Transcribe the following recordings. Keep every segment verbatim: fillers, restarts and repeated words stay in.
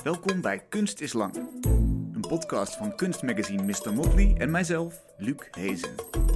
Welkom bij Kunst is Lang. Een podcast van kunstmagazine mister Motley en mijzelf, Luc Hezen.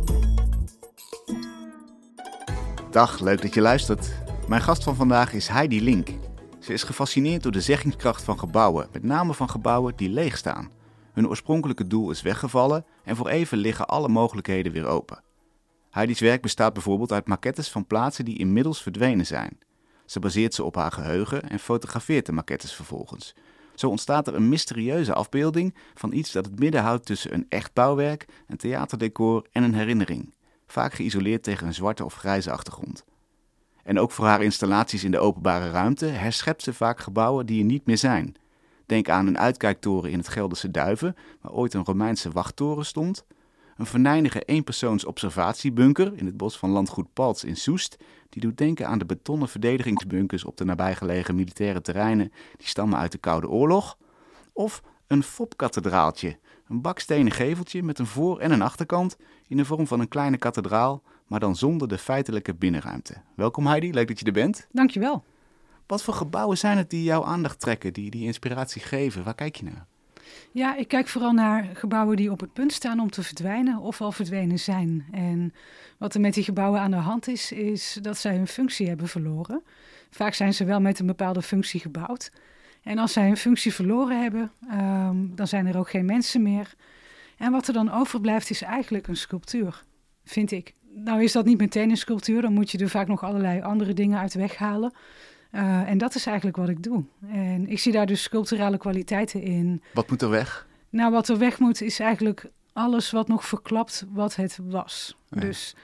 Dag, leuk dat je luistert. Mijn gast van vandaag is Heidi Link. Ze is gefascineerd door de zeggingskracht van gebouwen, met name van gebouwen die leeg staan. Hun oorspronkelijke doel is weggevallen en voor even liggen alle mogelijkheden weer open. Heidi's werk bestaat bijvoorbeeld uit maquettes van plaatsen die inmiddels verdwenen zijn. Ze baseert ze op haar geheugen en fotografeert de maquettes vervolgens. Zo ontstaat er een mysterieuze afbeelding van iets dat het midden houdt tussen een echt bouwwerk, een theaterdecor en een herinnering. Vaak geïsoleerd tegen een zwarte of grijze achtergrond. En ook voor haar installaties in de openbare ruimte herschept ze vaak gebouwen die er niet meer zijn. Denk aan een uitkijktoren in het Gelderse Duiven, waar ooit een Romeinse wachttoren stond. Een venijnige eenpersoons observatiebunker in het bos van landgoed Paltz in Soest. Die doet denken aan de betonnen verdedigingsbunkers op de nabijgelegen militaire terreinen die stammen uit de Koude Oorlog. Of een fopkathedraaltje, een bakstenen geveltje met een voor- en een achterkant in de vorm van een kleine kathedraal, maar dan zonder de feitelijke binnenruimte. Welkom Heidi, leuk dat je er bent. Dankjewel. Wat voor gebouwen zijn het die jouw aandacht trekken, die, die inspiratie geven? Waar kijk je naar? Ja, ik kijk vooral naar gebouwen die op het punt staan om te verdwijnen of al verdwenen zijn. En wat er met die gebouwen aan de hand is, is dat zij hun functie hebben verloren. Vaak zijn ze wel met een bepaalde functie gebouwd. En als zij hun functie verloren hebben, um, dan zijn er ook geen mensen meer. En wat er dan overblijft is eigenlijk een sculptuur, vind ik. Nou is dat niet meteen een sculptuur, dan moet je er vaak nog allerlei andere dingen uit weghalen. Uh, en dat is eigenlijk wat ik doe. En ik zie daar dus sculpturale kwaliteiten in. Wat moet er weg? Nou, wat er weg moet is eigenlijk alles wat nog verklapt wat het was. Ja. Dus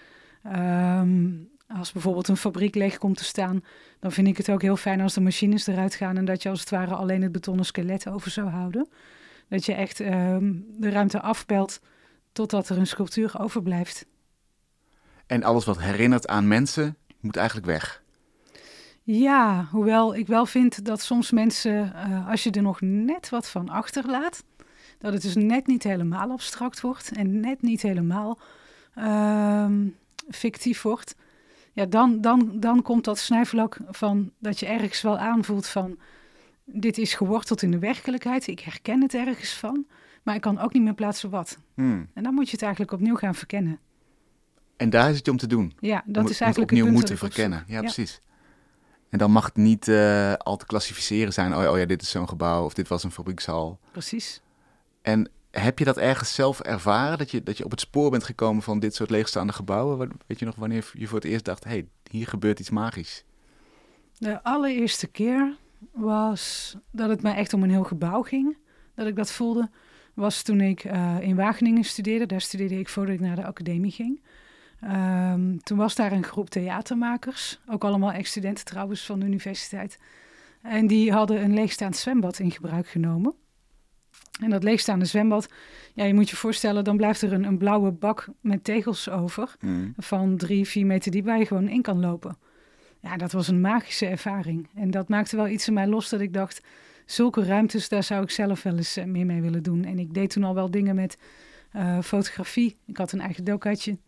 um, als bijvoorbeeld een fabriek leeg komt te staan, dan vind ik het ook heel fijn als de machines eruit gaan en dat je als het ware alleen het betonnen skelet over zou houden. Dat je echt um, de ruimte afpelt totdat er een sculptuur overblijft. En alles wat herinnert aan mensen moet eigenlijk weg? Ja, hoewel ik wel vind dat soms mensen, uh, als je er nog net wat van achterlaat, dat het dus net niet helemaal abstract wordt en net niet helemaal uh, fictief wordt. Ja, dan, dan, dan komt dat snijvlak van dat je ergens wel aanvoelt van, dit is geworteld in de werkelijkheid, ik herken het ergens van, maar ik kan ook niet meer plaatsen wat. Hmm. En dan moet je het eigenlijk opnieuw gaan verkennen. En daar is het je om te doen? Ja, dat om, is eigenlijk opnieuw het punt moeten verkennen. Ja, ja, precies. En dan mag het niet uh, al te klassificeren zijn. Oh, oh ja, dit is zo'n gebouw of dit was een fabriekshal. Precies. En heb je dat ergens zelf ervaren? Dat je, dat je op het spoor bent gekomen van dit soort leegstaande gebouwen? Weet je nog wanneer je voor het eerst dacht, hé, hey, hier gebeurt iets magisch? De allereerste keer was dat het mij echt om een heel gebouw ging. Dat ik dat voelde, was toen ik uh, in Wageningen studeerde. Daar studeerde ik voordat ik naar de academie ging. Um, toen was daar een groep theatermakers, ook allemaal ex-studenten trouwens van de universiteit. En die hadden een leegstaand zwembad in gebruik genomen. En dat leegstaande zwembad, ja, je moet je voorstellen, dan blijft er een, een blauwe bak met tegels over mm. van drie, vier meter diep waar je gewoon in kan lopen. Ja, dat was een magische ervaring. En dat maakte wel iets in mij los dat ik dacht, zulke ruimtes, daar zou ik zelf wel eens meer mee willen doen. En ik deed toen al wel dingen met uh, fotografie. Ik had een eigen dokaatje.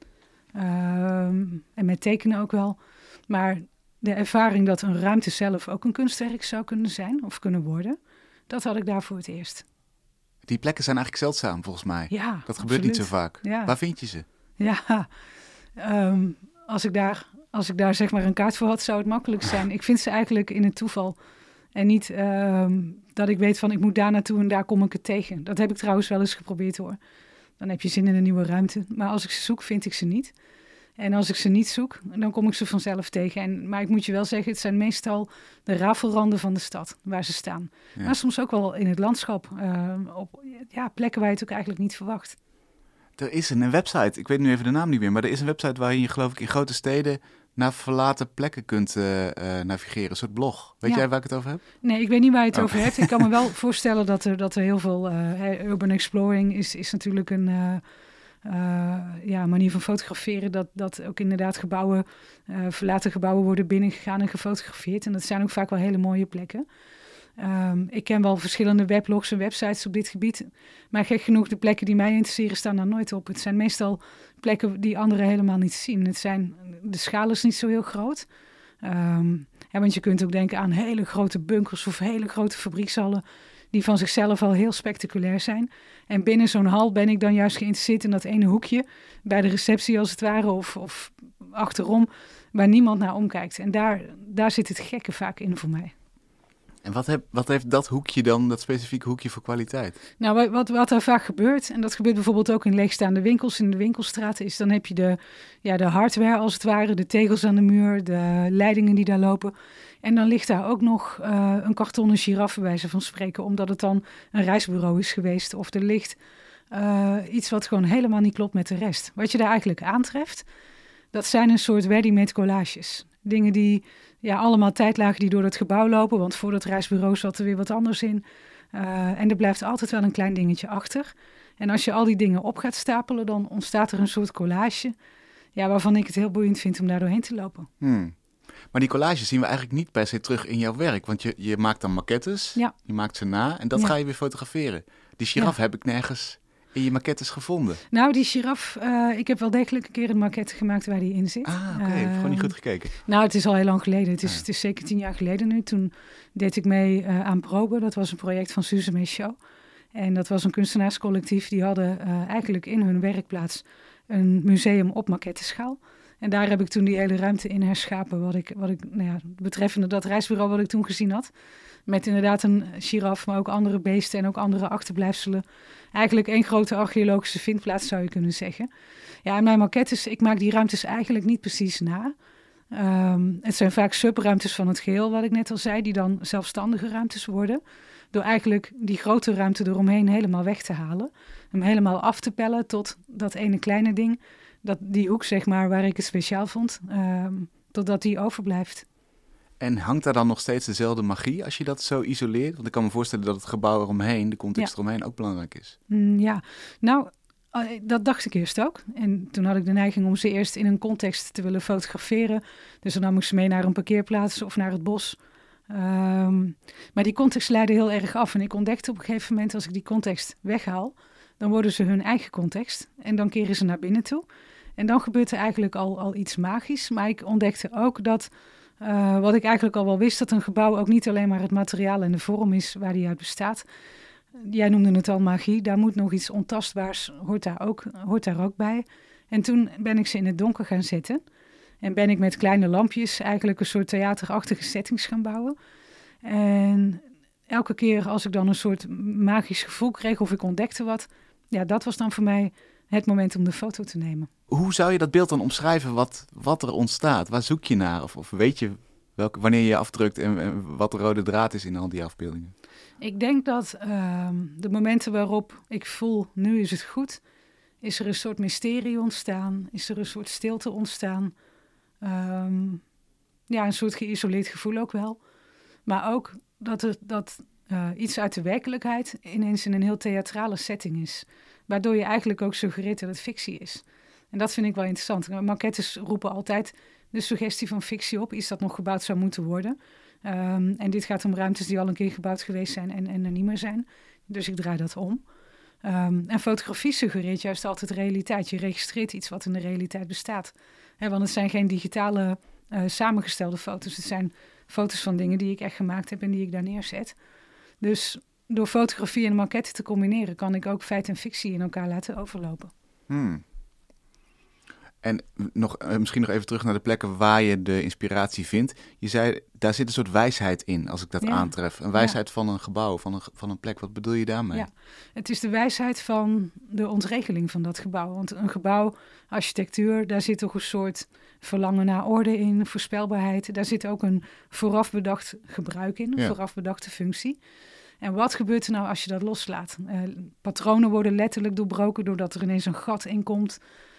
Um, en met tekenen ook wel. Maar de ervaring dat een ruimte zelf ook een kunstwerk zou kunnen zijn of kunnen worden, dat had ik daar voor het eerst. Die plekken zijn eigenlijk zeldzaam volgens mij. Ja, dat gebeurt absoluut. niet zo vaak. Ja. Waar vind je ze? Ja, um, als ik daar, als ik daar zeg maar een kaart voor had, zou het makkelijk zijn. Ik vind ze eigenlijk in het toeval. En niet um, dat ik weet van ik moet daar naartoe en daar kom ik het tegen. Dat heb ik trouwens wel eens geprobeerd hoor. Dan heb je zin in een nieuwe ruimte. Maar als ik ze zoek, vind ik ze niet. En als ik ze niet zoek, dan kom ik ze vanzelf tegen. En, maar ik moet je wel zeggen, het zijn meestal de rafelranden van de stad waar ze staan. Ja. Maar soms ook wel in het landschap. Uh, op ja, plekken waar je het ook eigenlijk niet verwacht. Er is een, een website, ik weet nu even de naam niet meer, maar er is een website waar je geloof ik in grote steden naar verlaten plekken kunt uh, uh, navigeren. Een soort blog. Weet ja. jij waar ik het over heb? Nee, ik weet niet waar je het oh. over hebt. Ik kan me wel voorstellen dat er, dat er heel veel uh, urban exploring is, is natuurlijk een uh, uh, ja, manier van fotograferen. Dat, dat ook inderdaad gebouwen, uh, verlaten gebouwen worden binnengegaan en gefotografeerd. En dat zijn ook vaak wel hele mooie plekken. Um, ik ken wel verschillende weblogs en websites op dit gebied. Maar gek genoeg, de plekken die mij interesseren staan daar nooit op. Het zijn meestal plekken die anderen helemaal niet zien. Het zijn, de schaal is niet zo heel groot. Um, ja, want je kunt ook denken aan hele grote bunkers of hele grote fabriekshallen die van zichzelf al heel spectaculair zijn. En binnen zo'n hal ben ik dan juist geïnteresseerd in dat ene hoekje, bij de receptie als het ware, of, of achterom, waar niemand naar omkijkt. En daar, daar zit het gekke vaak in voor mij. En wat, heb, wat heeft dat hoekje dan, dat specifieke hoekje, voor kwaliteit? Nou, wat, wat er vaak gebeurt, en dat gebeurt bijvoorbeeld ook in leegstaande winkels, in de winkelstraten, is dan heb je de, ja, de hardware als het ware, de tegels aan de muur, de leidingen die daar lopen. En dan ligt daar ook nog uh, een kartonnen giraffe, bij wijze van spreken, omdat het dan een reisbureau is geweest. Of er ligt uh, iets wat gewoon helemaal niet klopt met de rest. Wat je daar eigenlijk aantreft, dat zijn een soort ready-made collages. Dingen die ja, allemaal tijdlagen die door het gebouw lopen, want voor dat reisbureau zat er weer wat anders in. Uh, en er blijft altijd wel een klein dingetje achter. En als je al die dingen op gaat stapelen, dan ontstaat er een soort collage, ja, waarvan ik het heel boeiend vind om daar doorheen te lopen. Hmm. Maar die collages zien we eigenlijk niet per se terug in jouw werk, want je, je maakt dan maquettes, ja. je maakt ze na en dat ja. ga je weer fotograferen. Die giraf ja. heb ik nergens in je maquettes gevonden. Nou, die giraf, uh, ik heb wel degelijk een keer een maquette gemaakt waar die in zit. Ah, oké. Okay. Uh, gewoon niet goed gekeken. Nou, het is al heel lang geleden. Het is, ah. het is zeker tien jaar geleden nu. Toen deed ik mee uh, aan Probe. Dat was een project van Suzume Show. En dat was een kunstenaarscollectief. Die hadden uh, eigenlijk in hun werkplaats een museum op maquetteschaal. En daar heb ik toen die hele ruimte in herschapen, wat ik, wat ik nou ja, betreffende dat reisbureau wat ik toen gezien had. Met inderdaad een giraf, maar ook andere beesten en ook andere achterblijfselen. Eigenlijk één grote archeologische vindplaats, zou je kunnen zeggen. Ja, en mijn maquettes, ik maak die ruimtes eigenlijk niet precies na. Um, het zijn vaak subruimtes van het geheel, wat ik net al zei, die dan zelfstandige ruimtes worden. Door eigenlijk die grote ruimte eromheen helemaal weg te halen. Hem helemaal af te pellen tot dat ene kleine ding. Dat, die hoek, zeg maar, waar ik het speciaal vond, um, totdat die overblijft. En hangt daar dan nog steeds dezelfde magie als je dat zo isoleert? Want ik kan me voorstellen dat het gebouw eromheen, de context ja. eromheen, ook belangrijk is. Mm, ja, nou, dat dacht ik eerst ook. En toen had ik de neiging om ze eerst in een context te willen fotograferen. Dus dan nam ik ze mee naar een parkeerplaats of naar het bos. Um, maar die context leidde heel erg af. En ik ontdekte op een gegeven moment, als ik die context weghaal, dan worden ze hun eigen context. En dan keren ze naar binnen toe. En dan gebeurt er eigenlijk al, al iets magisch. Maar ik ontdekte ook dat, uh, wat ik eigenlijk al wel wist, dat een gebouw ook niet alleen maar het materiaal en de vorm is waar die uit bestaat. Jij noemde het al magie. Daar moet nog iets ontastbaars, hoort daar ook, hoort daar ook bij. En toen ben ik ze in het donker gaan zetten. En ben ik met kleine lampjes eigenlijk een soort theaterachtige settings gaan bouwen. En elke keer als ik dan een soort magisch gevoel kreeg of ik ontdekte wat, ja, dat was dan voor mij het moment om de foto te nemen. Hoe zou je dat beeld dan omschrijven, wat, wat er ontstaat? Waar zoek je naar? Of, of weet je welke, wanneer je afdrukt en, en wat de rode draad is in al die afbeeldingen? Ik denk dat uh, de momenten waarop ik voel, nu is het goed, is er een soort mysterie ontstaan, is er een soort stilte ontstaan. Um, ja, een soort geïsoleerd gevoel ook wel. Maar ook dat, er, dat uh, iets uit de werkelijkheid ineens in een heel theatrale setting is. Waardoor je eigenlijk ook suggereert dat het fictie is. En dat vind ik wel interessant. Maquettes roepen altijd de suggestie van fictie op. Iets dat nog gebouwd zou moeten worden. Um, en dit gaat om ruimtes die al een keer gebouwd geweest zijn en, en er niet meer zijn. Dus ik draai dat om. Um, en fotografie suggereert juist altijd realiteit. Je registreert iets wat in de realiteit bestaat. He, want het zijn geen digitale uh, samengestelde foto's. Het zijn foto's van dingen die ik echt gemaakt heb en die ik daar neerzet. Dus door fotografie en maquette te combineren kan ik ook feit en fictie in elkaar laten overlopen. Hmm. En nog, uh, misschien nog even terug naar de plekken waar je de inspiratie vindt. Je zei, daar zit een soort wijsheid in, als ik dat ja. aantref. Een wijsheid ja. van een gebouw, van een, van een plek. Wat bedoel je daarmee? Ja, het is de wijsheid van de ontregeling van dat gebouw. Want een gebouw, architectuur, daar zit toch een soort verlangen naar orde in, voorspelbaarheid. Daar zit ook een vooraf bedacht gebruik in, een ja. vooraf bedachte functie. En wat gebeurt er nou als je dat loslaat? Uh, patronen worden letterlijk doorbroken doordat er ineens een gat in komt.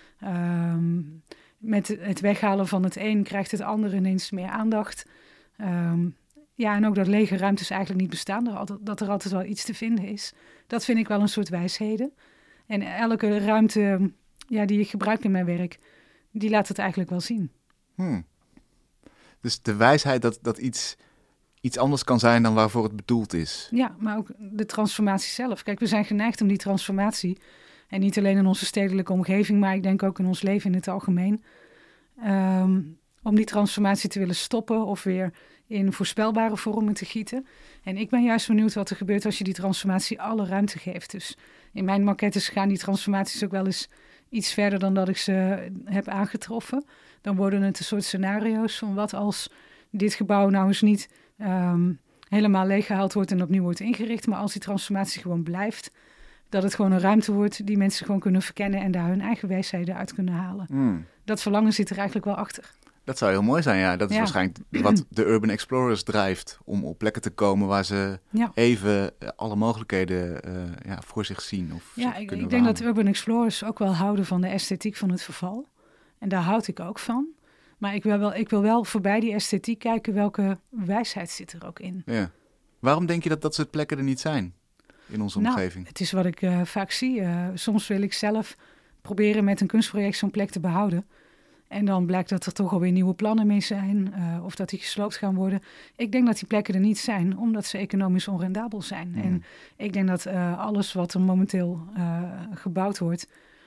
Um, met het weghalen van het een krijgt het ander ineens meer aandacht. Um, ja, en ook dat lege ruimtes eigenlijk niet bestaan. Dat er, altijd, dat er altijd wel iets te vinden is. Dat vind ik wel een soort wijsheden. En elke ruimte ja, die ik gebruik in mijn werk, die laat het eigenlijk wel zien. Hmm. Dus de wijsheid dat, dat iets, iets anders kan zijn dan waarvoor het bedoeld is. Ja, maar ook de transformatie zelf. Kijk, we zijn geneigd om die transformatie, en niet alleen in onze stedelijke omgeving, maar ik denk ook in ons leven in het algemeen, Um, om die transformatie te willen stoppen of weer in voorspelbare vormen te gieten. En ik ben juist benieuwd wat er gebeurt als je die transformatie alle ruimte geeft. Dus in mijn maquettes gaan die transformaties ook wel eens iets verder dan dat ik ze heb aangetroffen. Dan worden het een soort scenario's van wat als dit gebouw nou eens niet um, helemaal leeggehaald wordt en opnieuw wordt ingericht, maar als die transformatie gewoon blijft, dat het gewoon een ruimte wordt die mensen gewoon kunnen verkennen en daar hun eigen wijsheden uit kunnen halen. Mm. Dat verlangen zit er eigenlijk wel achter. Dat zou heel mooi zijn, ja. Dat is ja. waarschijnlijk wat de Urban Explorers drijft, om op plekken te komen waar ze ja. even alle mogelijkheden uh, ja, voor zich zien. Of ja, ik, ik denk dat de Urban Explorers ook wel houden van de esthetiek van het verval. En daar houd ik ook van. Maar ik wil wel, ik wil wel voorbij die esthetiek kijken, welke wijsheid zit er ook in. Ja. Waarom denk je dat dat soort plekken er niet zijn in onze nou, omgeving? Het is wat ik uh, vaak zie. Uh, soms wil ik zelf proberen met een kunstproject zo'n plek te behouden. En dan blijkt dat er toch alweer nieuwe plannen mee zijn. Uh, of dat die gesloopt gaan worden. Ik denk dat die plekken er niet zijn, omdat ze economisch onrendabel zijn. Mm. En ik denk dat uh, alles wat er momenteel uh, gebouwd wordt,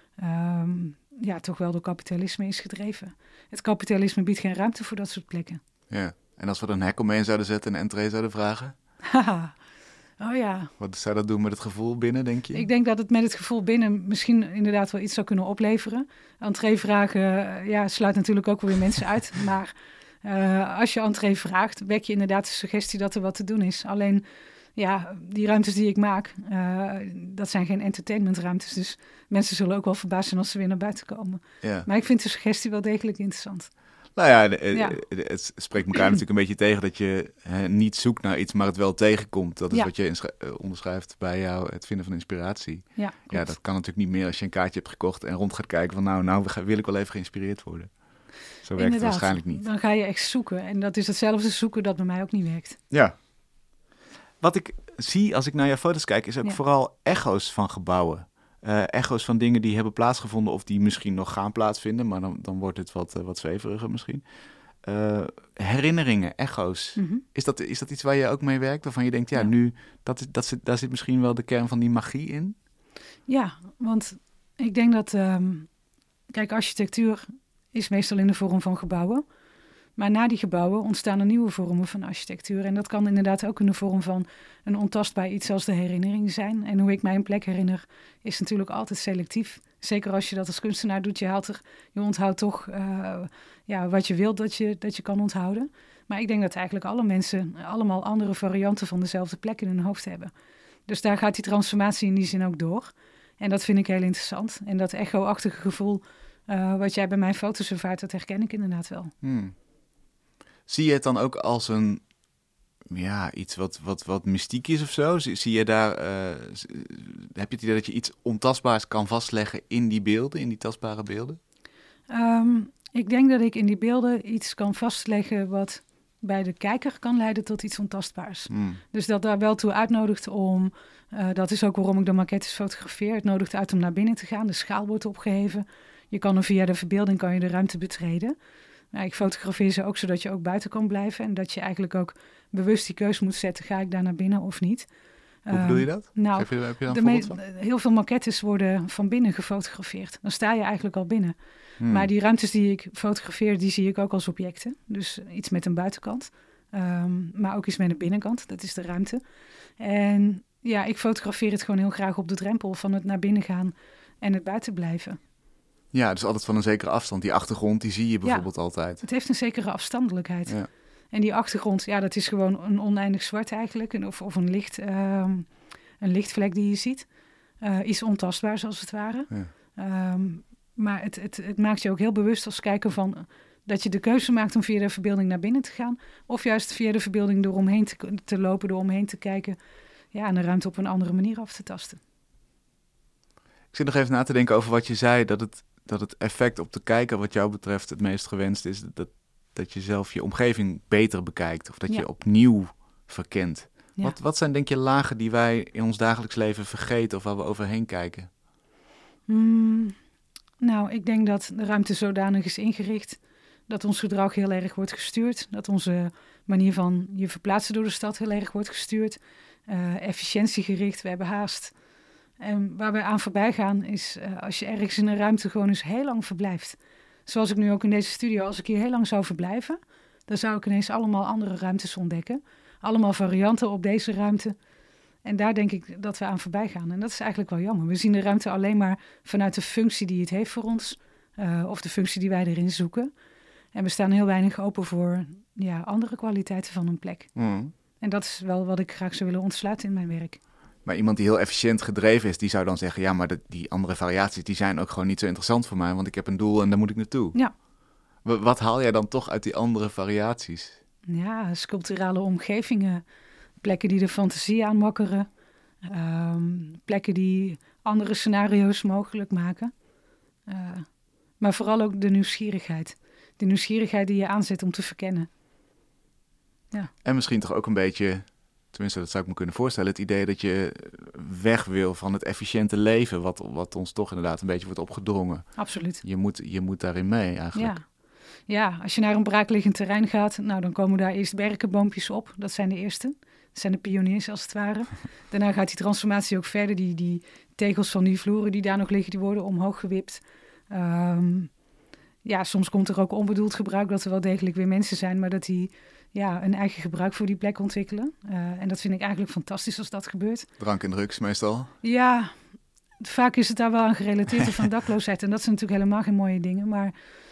Um, ja, toch wel door kapitalisme is gedreven. Het kapitalisme biedt geen ruimte voor dat soort plekken. Ja, en als we er een hek omheen zouden zetten en een entree zouden vragen? Haha, oh ja. Wat zou dat doen met het gevoel binnen, denk je? Ik denk dat het met het gevoel binnen misschien inderdaad wel iets zou kunnen opleveren. Entree vragen, ja, sluit natuurlijk ook wel weer mensen uit. Maar uh, als je entree vraagt, wek je inderdaad de suggestie dat er wat te doen is. Alleen, ja, die ruimtes die ik maak, uh, dat zijn geen entertainmentruimtes. Dus mensen zullen ook wel verbaasd zijn als ze weer naar buiten komen. Ja. Maar ik vind de suggestie wel degelijk interessant. Nou ja, de, ja. het spreekt elkaar natuurlijk een beetje tegen dat je hè, niet zoekt naar iets, maar het wel tegenkomt. Dat is ja. wat je inschri- onderschrijft bij jou, het vinden van inspiratie. Ja, ja, dat kan natuurlijk niet meer als je een kaartje hebt gekocht en rond gaat kijken van nou, nou wil ik wel even geïnspireerd worden. Zo werkt Inderdaad, het waarschijnlijk niet. Dan ga je echt zoeken. En dat is hetzelfde zoeken dat bij mij ook niet werkt. Ja. Wat ik zie als ik naar jouw foto's kijk, is ook ja. vooral echo's van gebouwen. Uh, echo's van dingen die hebben plaatsgevonden of die misschien nog gaan plaatsvinden, maar dan, dan wordt het wat, uh, wat zweveriger misschien. Uh, herinneringen, echo's. Mm-hmm. Is dat, is dat iets waar je ook mee werkt? Waarvan je denkt, ja, ja. nu, dat, dat zit, daar zit misschien wel de kern van die magie in? Ja, want ik denk dat, um, kijk, architectuur is meestal in de vorm van gebouwen. Maar na die gebouwen ontstaan er nieuwe vormen van architectuur. En dat kan inderdaad ook in de vorm van een ontastbaar iets als de herinnering zijn. En hoe ik mij een plek herinner is natuurlijk altijd selectief. Zeker als je dat als kunstenaar doet. Je, haalt er, je onthoudt toch uh, ja, wat je wilt dat je, dat je kan onthouden. Maar ik denk dat eigenlijk alle mensen allemaal andere varianten van dezelfde plek in hun hoofd hebben. Dus daar gaat die transformatie in die zin ook door. En dat vind ik heel interessant. En dat echo-achtige gevoel uh, wat jij bij mijn foto's ervaart, dat herken ik inderdaad wel. Hmm. Zie je het dan ook als een, ja, iets wat, wat, wat mystiek is of zo? Zie, zie je daar, uh, heb je het idee dat je iets ontastbaars kan vastleggen in die beelden, in die tastbare beelden? Um, ik denk dat ik in die beelden iets kan vastleggen wat bij de kijker kan leiden tot iets ontastbaars. Mm. Dus dat daar wel toe uitnodigt om, uh, dat is ook waarom ik de maquettes fotografeer, het nodigt uit om naar binnen te gaan, de schaal wordt opgeheven. Je kan er via de verbeelding kan je de ruimte betreden. Nou, ik fotografeer ze ook zodat je ook buiten kan blijven. En dat je eigenlijk ook bewust die keus moet zetten. Ga ik daar naar binnen of niet? Hoe bedoel je dat? Uh, nou, heb je, heb je de me- heel veel maquettes worden van binnen gefotografeerd. Dan sta je eigenlijk al binnen. Hmm. Maar die ruimtes die ik fotografeer, die zie ik ook als objecten. Dus iets met een buitenkant. Um, maar ook iets met een binnenkant. Dat is de ruimte. En ja, ik fotografeer het gewoon heel graag op de drempel van het naar binnen gaan en het buiten blijven. Ja, dus altijd van een zekere afstand. Die achtergrond, die zie je bijvoorbeeld ja, altijd. Het heeft een zekere afstandelijkheid. Ja. En die achtergrond, ja, dat is gewoon een oneindig zwart eigenlijk. Of, of een, licht, um, een lichtvlek die je ziet. Uh, iets ontastbaars als het ware. Ja. Um, maar het, het, het maakt je ook heel bewust als kijker van dat je de keuze maakt om via de verbeelding naar binnen te gaan. Of juist via de verbeelding door omheen te, te lopen, door omheen te kijken. Ja, en de ruimte op een andere manier af te tasten. Ik zit nog even na te denken over wat je zei, dat het... dat het effect op de kijker wat jou betreft het meest gewenst is, dat, dat je zelf je omgeving beter bekijkt of dat ja. je opnieuw verkent. Ja. Wat, wat zijn denk je lagen die wij in ons dagelijks leven vergeten of waar we overheen kijken? Hmm, nou, ik denk dat de ruimte zodanig is ingericht dat ons gedrag heel erg wordt gestuurd. Dat onze manier van je verplaatsen door de stad heel erg wordt gestuurd. Uh, efficiëntiegericht, we hebben haast. En waar we aan voorbij gaan is uh, als je ergens in een ruimte gewoon eens heel lang verblijft. zoals ik nu ook in deze studio, als ik hier heel lang zou verblijven, dan zou ik ineens allemaal andere ruimtes ontdekken. Allemaal varianten op deze ruimte. En daar denk ik dat we aan voorbij gaan. En dat is eigenlijk wel jammer. We zien de ruimte alleen maar vanuit de functie die het heeft voor ons. Uh, of de functie die wij erin zoeken. En we staan heel weinig open voor ja, andere kwaliteiten van een plek. Mm. En dat is wel wat ik graag zou willen ontsluiten in mijn werk. Maar iemand die heel efficiënt gedreven is, die zou dan zeggen... ja, maar de, die andere variaties die zijn ook gewoon niet zo interessant voor mij... want ik heb een doel en daar moet ik naartoe. Ja. W- wat haal jij dan toch uit die andere variaties? Ja, sculpturale omgevingen... plekken die de fantasie aanwakkeren. Um, plekken die andere scenario's mogelijk maken. Uh, maar vooral ook de nieuwsgierigheid. De nieuwsgierigheid die je aanzet om te verkennen. Ja. En misschien toch ook een beetje, tenminste dat zou ik me kunnen voorstellen... het idee dat je weg wil van het efficiënte leven... wat, wat ons toch inderdaad een beetje wordt opgedrongen. Absoluut. Je moet, je moet daarin mee eigenlijk. Ja. Ja, als je naar een braakliggend terrein gaat... nou, dan komen daar eerst berkenboompjes op. Dat zijn de eerste. Dat zijn de pioniers als het ware. Daarna gaat die transformatie ook verder. Die, die tegels van die vloeren die daar nog liggen, die worden omhoog gewipt. Um, ja, soms komt er ook onbedoeld gebruik dat er wel degelijk weer mensen zijn, maar dat die ja, een eigen gebruik voor die plek ontwikkelen. Uh, en dat vind ik eigenlijk fantastisch als dat gebeurt. Drank en drugs meestal? Ja, vaak is het daar wel aan gerelateerd of aan dakloosheid. En dat zijn natuurlijk helemaal geen mooie dingen, maar...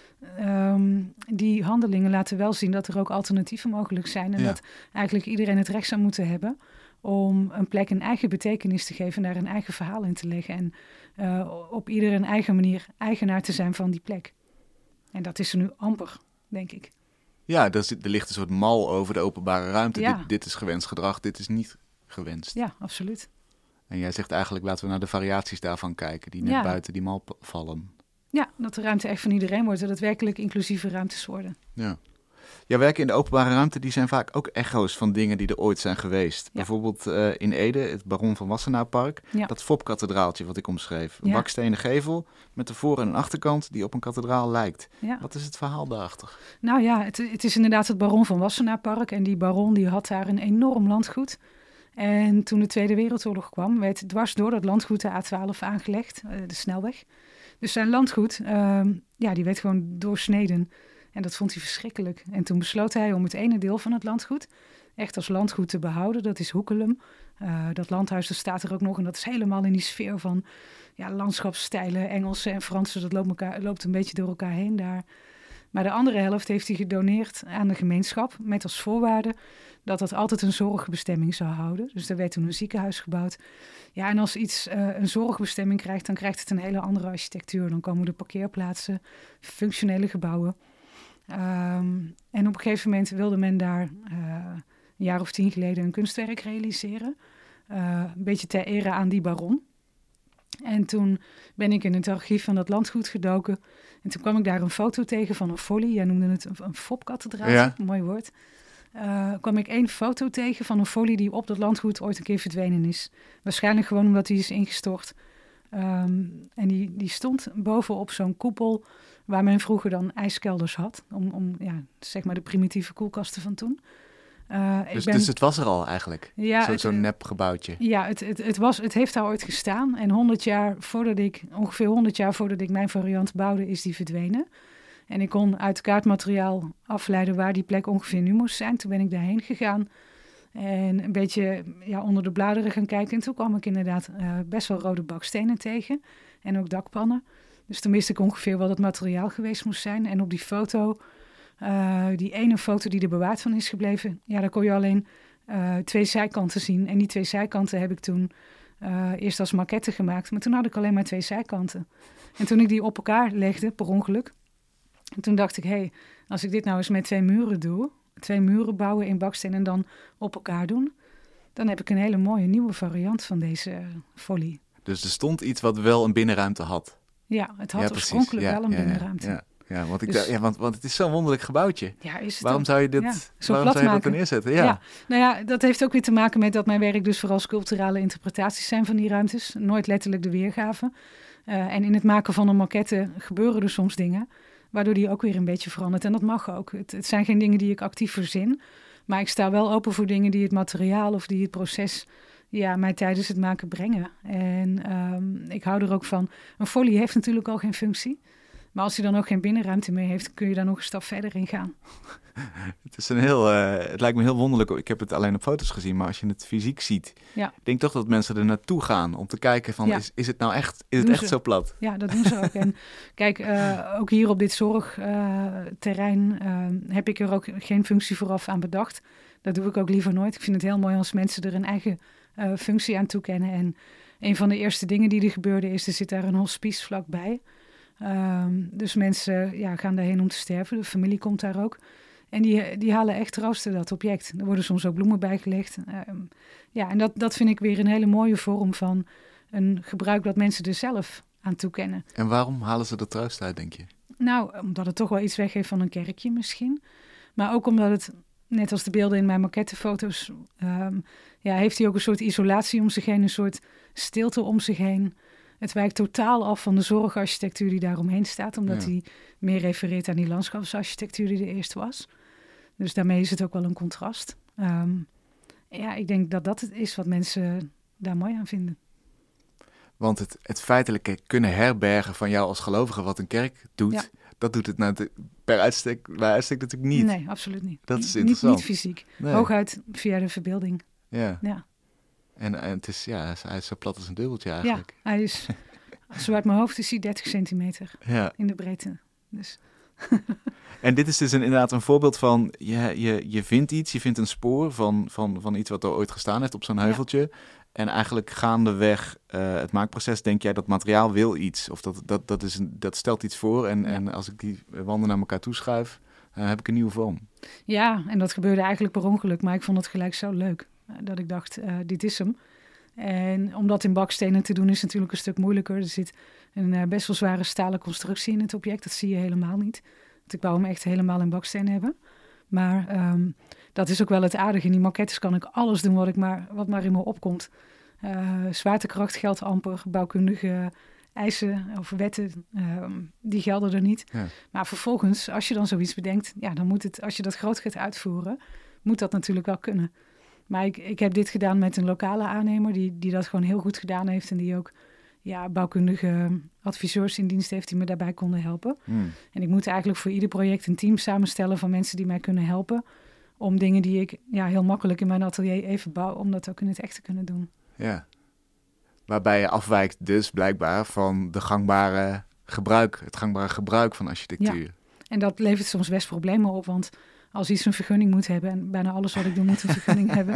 Um, die handelingen laten wel zien dat er ook alternatieven mogelijk zijn. En ja. dat eigenlijk iedereen het recht zou moeten hebben om een plek een eigen betekenis te geven, daar een eigen verhaal in te leggen. En uh, op ieder een eigen manier eigenaar te zijn van die plek. En dat is er nu amper, denk ik. Ja, er, zit, er ligt een soort mal over de openbare ruimte. Ja. Dit, dit is gewenst gedrag, dit is niet gewenst. Ja, absoluut. En jij zegt eigenlijk, laten we naar de variaties daarvan kijken, die net ja. buiten die mal p- vallen. Ja, dat de ruimte echt van iedereen wordt. Dat het werkelijk inclusieve ruimtes worden. Ja. Ja, werken in de openbare ruimte, die zijn vaak ook echo's van dingen die er ooit zijn geweest. Ja. Bijvoorbeeld uh, in Ede, het Baron van Wassenaarpark. Ja. Dat Fopkathedraaltje wat ik omschreef. Een ja. bakstenen gevel met een voor- en een achterkant die op een kathedraal lijkt. Ja. Wat is het verhaal daarachter? Nou ja, het, het is inderdaad het Baron van Wassenaarpark. En die baron die had daar een enorm landgoed. En toen de Tweede Wereldoorlog kwam, werd dwars door dat landgoed de A twaalf aangelegd, uh, de snelweg. Dus zijn landgoed, uh, ja, die werd gewoon doorsneden. En dat vond hij verschrikkelijk. En toen besloot hij om het ene deel van het landgoed echt als landgoed te behouden. Dat is Hoekelum. Uh, dat landhuis, dat staat er ook nog. En dat is helemaal in die sfeer van ja, landschapsstijlen, Engelse en Franse. Dat loopt, elkaar, loopt een beetje door elkaar heen daar. Maar de andere helft heeft hij gedoneerd aan de gemeenschap. Met als voorwaarde dat dat altijd een zorgbestemming zou houden. Dus er werd toen een ziekenhuis gebouwd. Ja, en als iets uh, een zorgbestemming krijgt, dan krijgt het een hele andere architectuur. Dan komen er parkeerplaatsen, functionele gebouwen. Um, en op een gegeven moment wilde men daar uh, een jaar of tien geleden een kunstwerk realiseren. Uh, een beetje ter ere aan die baron. En toen ben ik in het archief van dat landgoed gedoken. En toen kwam ik daar een foto tegen van een folie. Jij noemde het een, een fopkathedraal, ja. Mooi woord. Uh, kwam ik één foto tegen van een folie die op dat landgoed ooit een keer verdwenen is. Waarschijnlijk gewoon omdat die is ingestort. Um, en die, die stond bovenop zo'n koepel waar men vroeger dan ijskelders had. Om, om ja, zeg maar de primitieve koelkasten van toen. Uh, dus, ik ben... dus het was er al eigenlijk? Ja, Zo, zo'n nep gebouwtje? Ja, het, het, het, was, het heeft daar ooit gestaan. En honderd jaar voordat ik, ongeveer honderd jaar voordat ik mijn variant bouwde, is die verdwenen. En ik kon uit kaartmateriaal afleiden waar die plek ongeveer nu moest zijn. Toen ben ik daarheen gegaan en een beetje ja, onder de bladeren gaan kijken. En toen kwam ik inderdaad uh, best wel rode bakstenen tegen en ook dakpannen. Dus toen wist ik ongeveer wat het materiaal geweest moest zijn. En op die foto, uh, die ene foto die er bewaard van is gebleven, ja, daar kon je alleen uh, twee zijkanten zien. En die twee zijkanten heb ik toen uh, eerst als maquette gemaakt. Maar toen had ik alleen maar twee zijkanten. En toen ik die op elkaar legde, per ongeluk, en toen dacht ik, hé, hey, als ik dit nou eens met twee muren doe, twee muren bouwen in baksteen en dan op elkaar doen, dan heb ik een hele mooie nieuwe variant van deze uh, folie. Dus er stond iets wat wel een binnenruimte had? Ja, het had ja, oorspronkelijk ja, wel een ja, binnenruimte. Ja, ja, ja, want, ik dus, dacht, ja want, want het is zo'n wonderlijk gebouwtje. Ja, is het waarom ook. zou je dit ja, zo waarom zou je maken. dat er neerzetten? Ja. ja, nou ja, dat heeft ook weer te maken met dat mijn werk dus vooral sculpturale interpretaties zijn van die ruimtes. Nooit letterlijk de weergave. Uh, en in het maken van een maquette gebeuren er soms dingen waardoor die ook weer een beetje verandert. En dat mag ook. Het, het zijn geen dingen die ik actief verzin. Maar ik sta wel open voor dingen die het materiaal of die het proces ja, mij tijdens het maken brengen. En um, ik hou er ook van. Een folie heeft natuurlijk al geen functie. Maar als hij dan ook geen binnenruimte meer heeft, kun je daar nog een stap verder in gaan. Het is een heel, uh, het lijkt me heel wonderlijk. Ik heb het alleen op foto's gezien, maar als je het fysiek ziet, ja. ik denk toch dat mensen er naartoe gaan om te kijken van, ja. is, is het nou echt, is het echt zo plat? Ja, dat doen ze ook. En kijk, uh, ook hier op dit zorgterrein uh, uh, heb ik er ook geen functie vooraf aan bedacht. Dat doe ik ook liever nooit. Ik vind het heel mooi als mensen er een eigen uh, functie aan toekennen. En een van de eerste dingen die er gebeurde is, er zit daar een hospice vlakbij. Um, dus mensen ja, gaan daarheen om te sterven. De familie komt daar ook. En die, die halen echt troosten, dat object. Er worden soms ook bloemen bijgelegd. Um, ja, en dat, dat vind ik weer een hele mooie vorm van een gebruik dat mensen er zelf aan toekennen. En waarom halen ze de troost uit, denk je? Nou, omdat het toch wel iets weggeeft van een kerkje misschien. Maar ook omdat het, net als de beelden in mijn maquettefoto's, um, ja, heeft hij ook een soort isolatie om zich heen, een soort stilte om zich heen. Het wijkt totaal af van de zorgarchitectuur die daaromheen staat, omdat ja. hij meer refereert aan die landschapsarchitectuur die er eerst was. Dus daarmee is het ook wel een contrast. Um, ja, ik denk dat dat het is wat mensen daar mooi aan vinden. Want het, het feitelijke kunnen herbergen van jou als gelovige wat een kerk doet, ja. dat doet het nou per uitstek, bij uitstek natuurlijk niet. Nee, absoluut niet. Dat is interessant. Niet, niet fysiek. Nee. Hooguit via de verbeelding. Ja. ja. En, en het is, ja, hij is zo plat als een dubbeltje eigenlijk. Ja, hij is, zo uit mijn hoofd is hij dertig centimeter ja. in de breedte. Dus. En dit is dus een, inderdaad een voorbeeld van, je, je, je vindt iets, je vindt een spoor van, van, van iets wat er ooit gestaan heeft op zo'n heuveltje. Ja. En eigenlijk gaandeweg uh, het maakproces denk jij dat materiaal wil iets. Of dat, dat, dat, is een, dat stelt iets voor en, ja. en als ik die wanden naar elkaar toeschuif, uh, heb ik een nieuwe vorm. Ja, en dat gebeurde eigenlijk per ongeluk, maar ik vond het gelijk zo leuk. Uh, dat ik dacht, uh, dit is hem. En om dat in bakstenen te doen is natuurlijk een stuk moeilijker. Er zit een uh, best wel zware stalen constructie in het object. Dat zie je helemaal niet. Want ik wou hem echt helemaal in bakstenen hebben. Maar um, dat is ook wel het aardige. In die maquettes kan ik alles doen wat, ik maar, wat maar in me opkomt. Uh, zwaartekracht geldt amper. Bouwkundige eisen of wetten, uh, die gelden er niet. Ja. Maar vervolgens, als je dan zoiets bedenkt, ja, dan moet het, als je dat groot gaat uitvoeren, moet dat natuurlijk wel kunnen. Maar ik, ik heb dit gedaan met een lokale aannemer die, die dat gewoon heel goed gedaan heeft en die ook ja, bouwkundige adviseurs in dienst heeft die me daarbij konden helpen. Hmm. En ik moet eigenlijk voor ieder project een team samenstellen van mensen die mij kunnen helpen om dingen die ik ja, heel makkelijk in mijn atelier even bouw, om dat ook in het echt te kunnen doen. Ja, waarbij je afwijkt dus blijkbaar van de gangbare gebruik, het gangbare gebruik van architectuur. Ja. En dat levert soms best problemen op, want als iets een vergunning moet hebben, en bijna alles wat ik doe moet een vergunning hebben,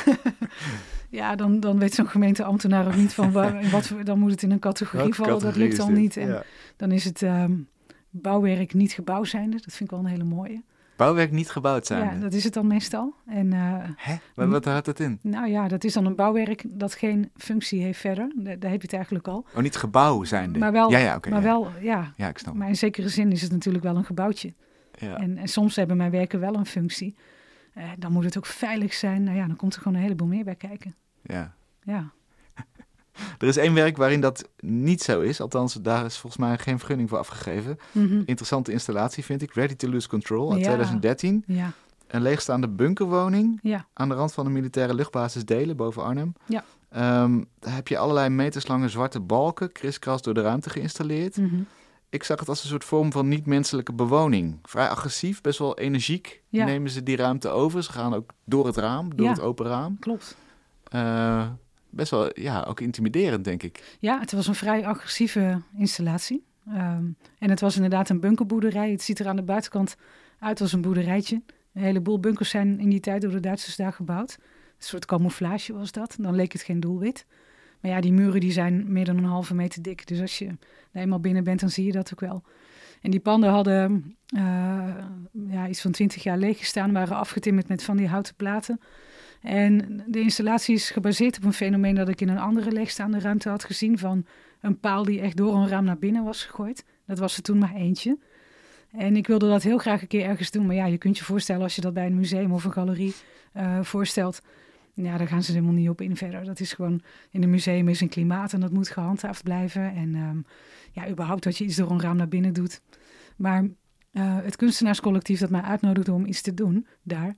ja, dan, dan weet zo'n gemeenteambtenaar ook niet van, waar, wat, dan moet het in een categorie Welke vallen, categorie dat lukt dan niet. En ja. dan is het um, bouwwerk niet gebouw zijnde, dat vind ik wel een hele mooie. Bouwwerk niet gebouwd zijnde? Ja, dat is het dan meestal. En, uh, Hè? Maar wat houdt het in? Nou ja, dat is dan een bouwwerk dat geen functie heeft verder. Daar, daar heb je het eigenlijk al. Oh, niet gebouw zijnde? Maar wel, ja, ja, okay, maar ja. wel, ja. Ja, ik snap. Maar in zekere zin is het natuurlijk wel een gebouwtje. Ja. En, en soms hebben mijn werken wel een functie. Uh, dan moet het ook veilig zijn. Nou ja, dan komt er gewoon een heleboel meer bij kijken. Ja. Ja. Er is één werk waarin dat niet zo is. Althans, daar is volgens mij geen vergunning voor afgegeven. Mm-hmm. Interessante installatie vind ik. Ready to Lose Control uit ja. twintig dertien. Ja. Een leegstaande bunkerwoning ja. aan de rand van de militaire luchtbasis Delen boven Arnhem. Ja. Um, daar heb je allerlei meterslange zwarte balken kriskras door de ruimte geïnstalleerd. Mm-hmm. Ik zag het als een soort vorm van niet-menselijke bewoning. Vrij agressief, best wel energiek ja. nemen ze die ruimte over. Ze gaan ook door het raam, door ja. het open raam. Klopt. Uh, best wel, ja, ook intimiderend, denk ik. Ja, het was een vrij agressieve installatie. Um, en het was inderdaad een bunkerboerderij. Het ziet er aan de buitenkant uit als een boerderijtje. Een heleboel bunkers zijn in die tijd door de Duitsers daar gebouwd. Een soort camouflage was dat. Dan leek het geen doelwit. Maar ja, die muren die zijn meer dan een halve meter dik. Dus als je er eenmaal binnen bent, dan zie je dat ook wel. En die panden hadden uh, ja, iets van twintig jaar leeg gestaan. Waren afgetimmerd met van die houten platen. En de installatie is gebaseerd op een fenomeen dat ik in een andere leegstaande ruimte had gezien. Van een paal die echt door een raam naar binnen was gegooid. Dat was er toen maar eentje. En ik wilde dat heel graag een keer ergens doen. Maar ja, je kunt je voorstellen als je dat bij een museum of een galerie uh, voorstelt. Ja, daar gaan ze helemaal niet op in verder. Dat is gewoon, in een museum is een klimaat en dat moet gehandhaafd blijven. En um, ja, überhaupt dat je iets door een raam naar binnen doet. Maar uh, het kunstenaarscollectief dat mij uitnodigde om iets te doen daar.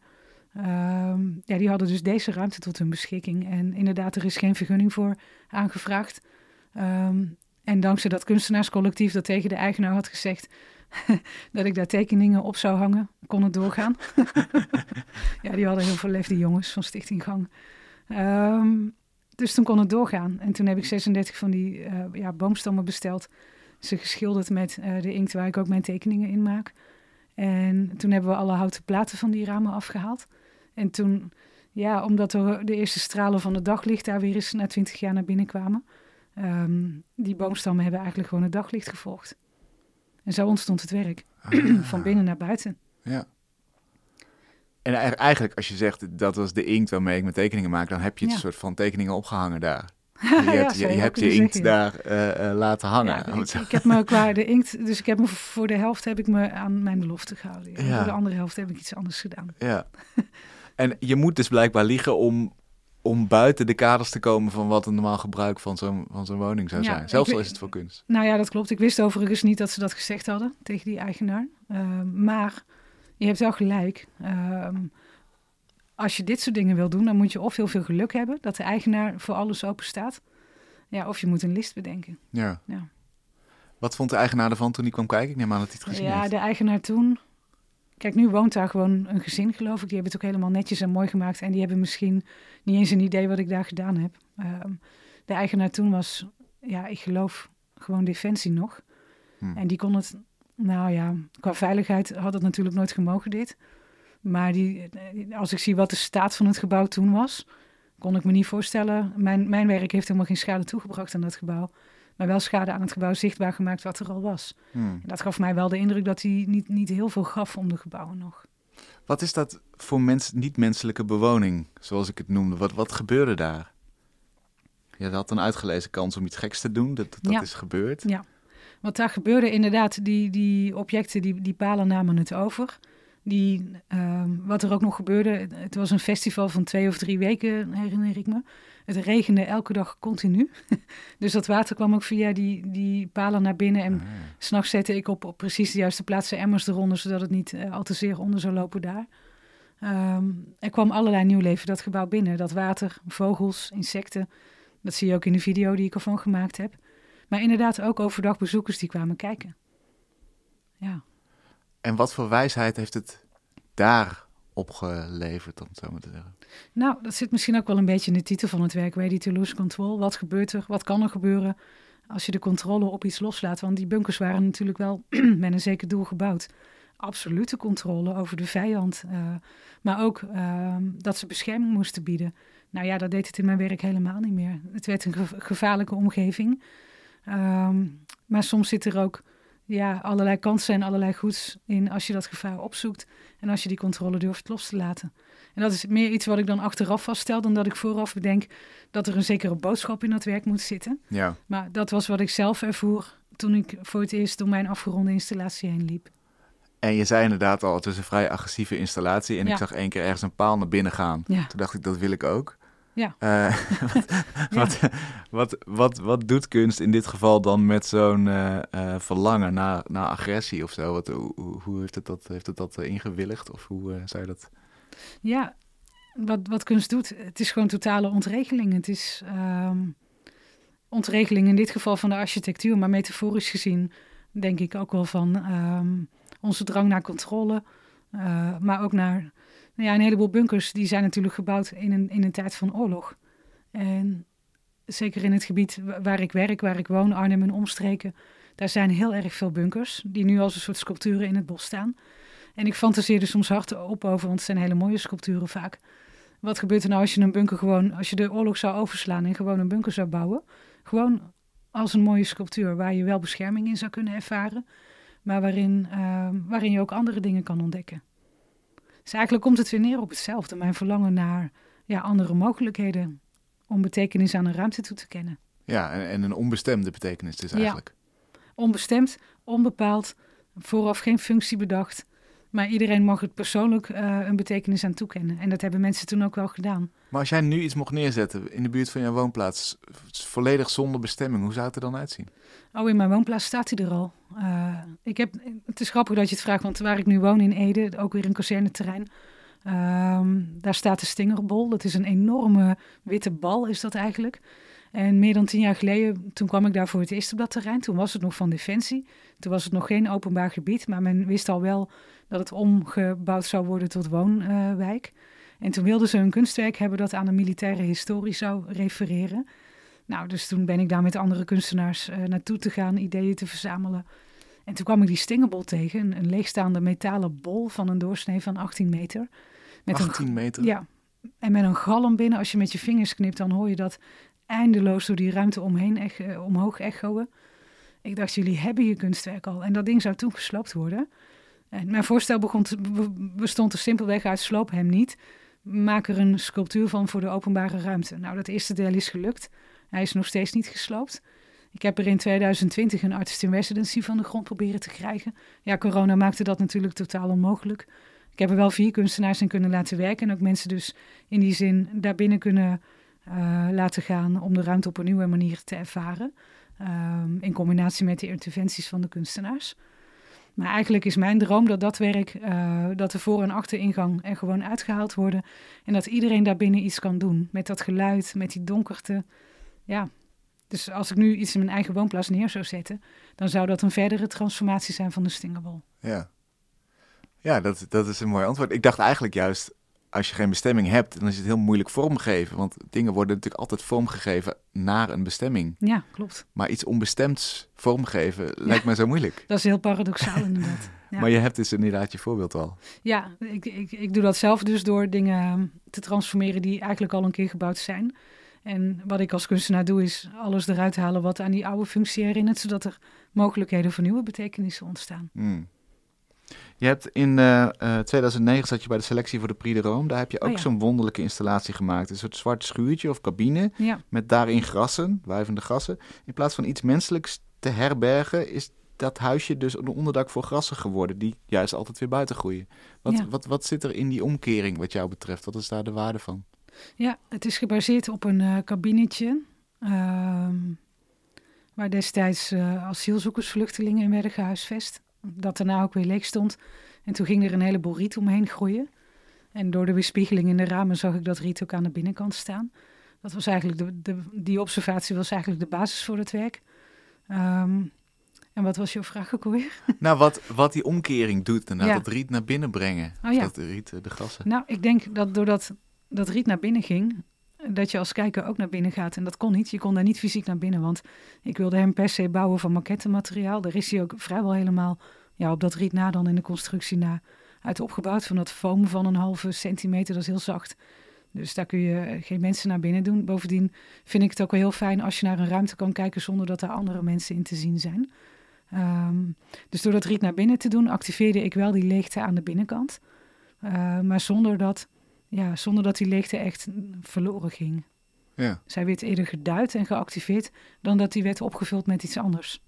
Um, ja, die hadden dus deze ruimte tot hun beschikking. En inderdaad, er is geen vergunning voor aangevraagd. Um, En dankzij dat kunstenaarscollectief dat tegen de eigenaar had gezegd dat ik daar tekeningen op zou hangen, kon het doorgaan. Ja, die hadden heel veel lef, die jongens van Stichting Gang. Um, dus toen kon het doorgaan. En toen heb ik zesendertig van die uh, ja, boomstammen besteld. Ze geschilderd met uh, de inkt waar ik ook mijn tekeningen in maak. En toen hebben we alle houten platen van die ramen afgehaald. En toen, ja, omdat de, de eerste stralen van het daglicht daar weer eens na twintig jaar naar binnen kwamen. Um, die boomstammen hebben eigenlijk gewoon het daglicht gevolgd. En zo ontstond het werk. Ah. Van binnen naar buiten. Ja. En eigenlijk, als je zegt, dat was de inkt waarmee ik mijn tekeningen maak, dan heb je het ja. soort van tekeningen opgehangen daar. Je hebt ja, je, je, hebt je inkt zeggen, daar uh, uh, laten hangen. Ja, ik, ik heb me qua de inkt, dus ik heb me voor de helft heb ik me aan mijn belofte gehouden. Ja. Ja. Voor de andere helft heb ik iets anders gedaan. Ja. En je moet dus blijkbaar liegen om, om buiten de kaders te komen van wat een normaal gebruik van zo'n, van zo'n woning zou zijn. Ja, Zelfs al is het voor kunst. Nou ja, dat klopt. Ik wist overigens niet dat ze dat gezegd hadden tegen die eigenaar. Uh, maar je hebt wel gelijk. Uh, Als je dit soort dingen wil doen, dan moet je of heel veel geluk hebben dat de eigenaar voor alles open staat. Ja, of je moet een list bedenken. Ja. ja. Wat vond de eigenaar ervan toen hij kwam kijken? Ik neem aan dat hij het gezien ja, heeft. Ja, de eigenaar toen... Kijk, nu woont daar gewoon een gezin, geloof ik. Die hebben het ook helemaal netjes en mooi gemaakt. En die hebben misschien niet eens een idee wat ik daar gedaan heb. Um, de eigenaar toen was, ja, ik geloof gewoon Defensie nog. Hm. En die kon het, nou ja, qua veiligheid had het natuurlijk nooit gemogen dit. Maar die, als ik zie wat de staat van het gebouw toen was, kon ik me niet voorstellen. Mijn, mijn werk heeft helemaal geen schade toegebracht aan dat gebouw. Maar wel schade aan het gebouw zichtbaar gemaakt wat er al was. Hmm. En dat gaf mij wel de indruk dat hij niet, niet heel veel gaf om de gebouwen nog. Wat is dat voor mens, niet-menselijke bewoning, zoals ik het noemde? Wat, wat gebeurde daar? Je had een uitgelezen kans om iets geks te doen. Dat, dat ja. is gebeurd. Ja, wat daar gebeurde inderdaad, die, die objecten, die, die palen namen het over. Die, uh, wat er ook nog gebeurde, het was een festival van twee of drie weken, herinner ik me. Het regende elke dag continu. Dus dat water kwam ook via die, die palen naar binnen. En ah, ja. 's nachts zette ik op, op precies de juiste plaatsen emmers eronder, zodat het niet uh, al te zeer onder zou lopen daar. Um, er kwam allerlei nieuw leven dat gebouw binnen. Dat water, vogels, insecten. Dat zie je ook in de video die ik ervan gemaakt heb. Maar inderdaad ook overdag bezoekers die kwamen kijken. Ja. En wat voor wijsheid heeft het daar opgeleverd, om het zo maar te zeggen? Nou, dat zit misschien ook wel een beetje in de titel van het werk, Ready to Lose Control. Wat gebeurt er? Wat kan er gebeuren als je de controle op iets loslaat? Want die bunkers waren natuurlijk wel met een zeker doel gebouwd. Absolute controle over de vijand. Uh, maar ook uh, dat ze bescherming moesten bieden. Nou ja, dat deed het in mijn werk helemaal niet meer. Het werd een ge- gevaarlijke omgeving. Um, maar soms zit er ook ja, allerlei kansen en allerlei goeds in als je dat gevaar opzoekt. En als je die controle durft los te laten. En dat is meer iets wat ik dan achteraf vaststel dan dat ik vooraf bedenk dat er een zekere boodschap in dat werk moet zitten. Ja. Maar dat was wat ik zelf ervoer toen ik voor het eerst door mijn afgeronde installatie heen liep. En je zei inderdaad al, het is een vrij agressieve installatie. En ja. ik zag één keer ergens een paal naar binnen gaan. Ja. Toen dacht ik, dat wil ik ook. Ja. Uh, wat, ja. wat, wat, wat, wat doet kunst in dit geval dan met zo'n uh, uh, verlangen naar, naar agressie of zo? Wat, hoe hoe heeft, het dat, heeft het dat ingewilligd? Of hoe uh, zou je dat... Ja, wat, wat kunst doet, het is gewoon totale ontregeling. Het is um, ontregeling in dit geval van de architectuur, maar metaforisch gezien denk ik ook wel van um, onze drang naar controle, uh, maar ook naar... Nou ja, een heleboel bunkers die zijn natuurlijk gebouwd in een, in een tijd van oorlog. En zeker in het gebied waar ik werk, waar ik woon, Arnhem en omstreken, daar zijn heel erg veel bunkers die nu als een soort sculpturen in het bos staan. En ik fantaseer er soms hard op over, want het zijn hele mooie sculpturen vaak. Wat gebeurt er nou als je een bunker gewoon, als je de oorlog zou overslaan en gewoon een bunker zou bouwen? Gewoon als een mooie sculptuur waar je wel bescherming in zou kunnen ervaren, maar waarin, uh, waarin je ook andere dingen kan ontdekken. Dus eigenlijk komt het weer neer op hetzelfde. Mijn verlangen naar ja, andere mogelijkheden om betekenis aan een ruimte toe te kennen. Ja, en, en een onbestemde betekenis dus eigenlijk. Ja. Onbestemd, onbepaald, vooraf geen functie bedacht. Maar iedereen mag het persoonlijk uh, een betekenis aan toekennen. En dat hebben mensen toen ook wel gedaan. Maar als jij nu iets mocht neerzetten in de buurt van jouw woonplaats, volledig zonder bestemming, hoe zou het er dan uitzien? Oh, in mijn woonplaats staat hij er al. Uh, ik heb, het is grappig dat je het vraagt, want waar ik nu woon in Ede, ook weer een kazerneterrein, um, daar staat de Stingerbol. Dat is een enorme witte bal, is dat eigenlijk. En meer dan tien jaar geleden, toen kwam ik daar voor het eerst op dat terrein. Toen was het nog van Defensie. Toen was het nog geen openbaar gebied. Maar men wist al wel dat het omgebouwd zou worden tot woonwijk. En toen wilden ze een kunstwerk hebben dat aan de militaire historie zou refereren. Nou, dus toen ben ik daar met andere kunstenaars uh, naartoe te gaan, ideeën te verzamelen. En toen kwam ik die stingerbol tegen, een, een leegstaande metalen bol van een doorsnee van achttien meter. Met achttien een, meter? Ja, en met een galm binnen. Als je met je vingers knipt, dan hoor je dat eindeloos door die ruimte omheen echo, omhoog echoen. Ik dacht, jullie hebben je kunstwerk al. En dat ding zou toen gesloopt worden. En mijn voorstel begon te, bestond er simpelweg uit: sloop hem niet. Maak er een sculptuur van voor de openbare ruimte. Nou, dat eerste deel is gelukt. Hij is nog steeds niet gesloopt. Ik heb er in tweeduizend twintig een artist in residency van de grond proberen te krijgen. Ja, corona maakte dat natuurlijk totaal onmogelijk. Ik heb er wel vier kunstenaars in kunnen laten werken. En ook mensen dus in die zin daarbinnen kunnen uh, laten gaan om de ruimte op een nieuwe manier te ervaren. Um, in combinatie met de interventies van de kunstenaars. Maar eigenlijk is mijn droom dat dat werk, uh, dat de voor- en achteringang er gewoon uitgehaald worden. En dat iedereen daarbinnen iets kan doen. Met dat geluid, met die donkerte. Ja, dus als ik nu iets in mijn eigen woonplaats neer zou zetten, dan zou dat een verdere transformatie zijn van de Stingerbol. Ja, ja dat, dat is een mooi antwoord. Ik dacht eigenlijk juist, als je geen bestemming hebt, dan is het heel moeilijk vormgeven. Want dingen worden natuurlijk altijd vormgegeven naar een bestemming. Ja, klopt. Maar iets onbestemds vormgeven lijkt ja, mij zo moeilijk. Dat is heel paradoxaal inderdaad. Ja. Maar je hebt dus inderdaad je voorbeeld al. Ja, ik, ik, ik doe dat zelf dus door dingen te transformeren die eigenlijk al een keer gebouwd zijn. En wat ik als kunstenaar doe, is alles eruit halen wat aan die oude functie herinnert, zodat er mogelijkheden voor nieuwe betekenissen ontstaan. Hmm. Je hebt in uh, uh, tweeduizend negen zat je bij de selectie voor de Prix de Rome. Daar heb je ook oh ja. zo'n wonderlijke installatie gemaakt. Een soort zwart schuurtje of cabine ja. met daarin grassen, wuivende grassen. In plaats van iets menselijks te herbergen, is dat huisje dus een onderdak voor grassen geworden, die juist altijd weer buiten groeien. Wat, ja. wat, wat zit er in die omkering wat jou betreft? Wat is daar de waarde van? Ja, het is gebaseerd op een uh, kabinetje uh, waar destijds uh, asielzoekersvluchtelingen in werden gehuisvest. Dat daarna ook weer leeg stond. En toen ging er een heleboel riet omheen groeien. En door de weerspiegeling in de ramen zag ik dat riet ook aan de binnenkant staan. Dat was eigenlijk de, de, die observatie was eigenlijk de basis voor het werk. Um, en wat was jouw vraag ook alweer? Nou, wat, wat die omkering doet, en ja. dat riet naar binnen brengen. Oh, ja. Dat riet, de grassen. Nou, ik denk dat doordat dat riet naar binnen ging, dat je als kijker ook naar binnen gaat. En dat kon niet. Je kon daar niet fysiek naar binnen, want ik wilde hem per se bouwen van maquettemateriaal. Daar is hij ook vrijwel helemaal ja, op dat riet na dan in de constructie na uit opgebouwd. Van dat foam van een halve centimeter, dat is heel zacht. Dus daar kun je geen mensen naar binnen doen. Bovendien vind ik het ook wel heel fijn als je naar een ruimte kan kijken zonder dat er andere mensen in te zien zijn. Um, dus door dat riet naar binnen te doen, activeerde ik wel die leegte aan de binnenkant. Uh, maar zonder dat, ja, zonder dat die leegte echt verloren ging. Ja. Zij werd eerder geduid en geactiveerd dan dat die werd opgevuld met iets anders.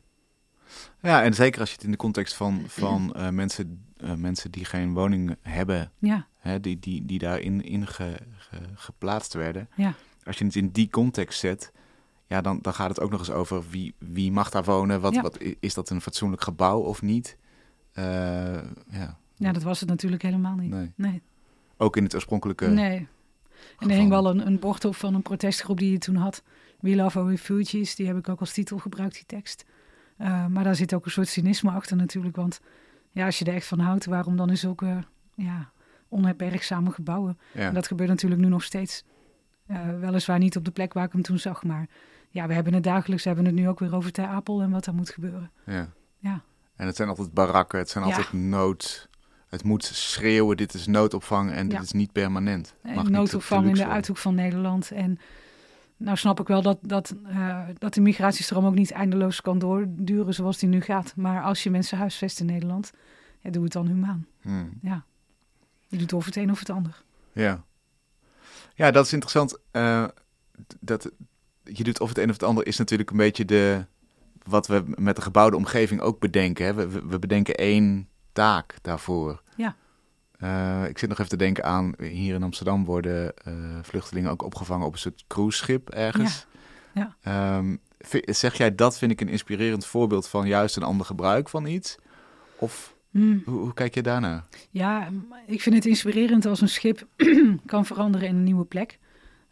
Ja, en zeker als je het in de context van, van uh, mensen, uh, mensen die geen woning hebben, ja. hè, die, die, die daarin in ge, ge, geplaatst werden. Ja. Als je het in die context zet, ja, dan, dan gaat het ook nog eens over wie, wie mag daar wonen. Wat, ja. wat, is dat een fatsoenlijk gebouw of niet? Uh, ja. ja, dat was het natuurlijk helemaal niet. Nee. nee. Ook in het oorspronkelijke Nee. En geval. er hing wel een, een bord op van een protestgroep die je toen had. We love our refugees. Die heb ik ook als titel gebruikt, die tekst. Uh, maar daar zit ook een soort cynisme achter natuurlijk. Want ja, als je er echt van houdt, waarom dan in zulke ja, onherbergzame gebouwen? Ja. En dat gebeurt natuurlijk nu nog steeds. Uh, weliswaar niet op de plek waar ik hem toen zag. Maar ja, we hebben het dagelijks. We hebben het nu ook weer over Ter Apel en wat daar moet gebeuren. Ja. ja. En het zijn altijd barakken. Het zijn ja. altijd nood... Het moet schreeuwen, dit is noodopvang en dit ja. is niet permanent. En noodopvang in de uithoek van Nederland. En nou snap ik wel dat, dat, uh, dat de migratiestroom ook niet eindeloos kan doorduren zoals die nu gaat. Maar als je mensen huisvest in Nederland, ja, doe het dan humaan. Hmm. Ja. Je doet of het een of het ander. Ja, ja dat is interessant. Uh, dat je doet of het een of het ander is natuurlijk een beetje de wat we met de gebouwde omgeving ook bedenken. Hè? We, we bedenken één taak daarvoor. Ja. Uh, ik zit nog even te denken aan, hier in Amsterdam worden uh, vluchtelingen ook opgevangen op een soort cruiseschip ergens. Ja. Ja. Um, zeg jij, dat vind ik een inspirerend voorbeeld van juist een ander gebruik van iets? Of hmm. hoe, hoe kijk je daarnaar? Ja, ik vind het inspirerend als een schip kan veranderen in een nieuwe plek.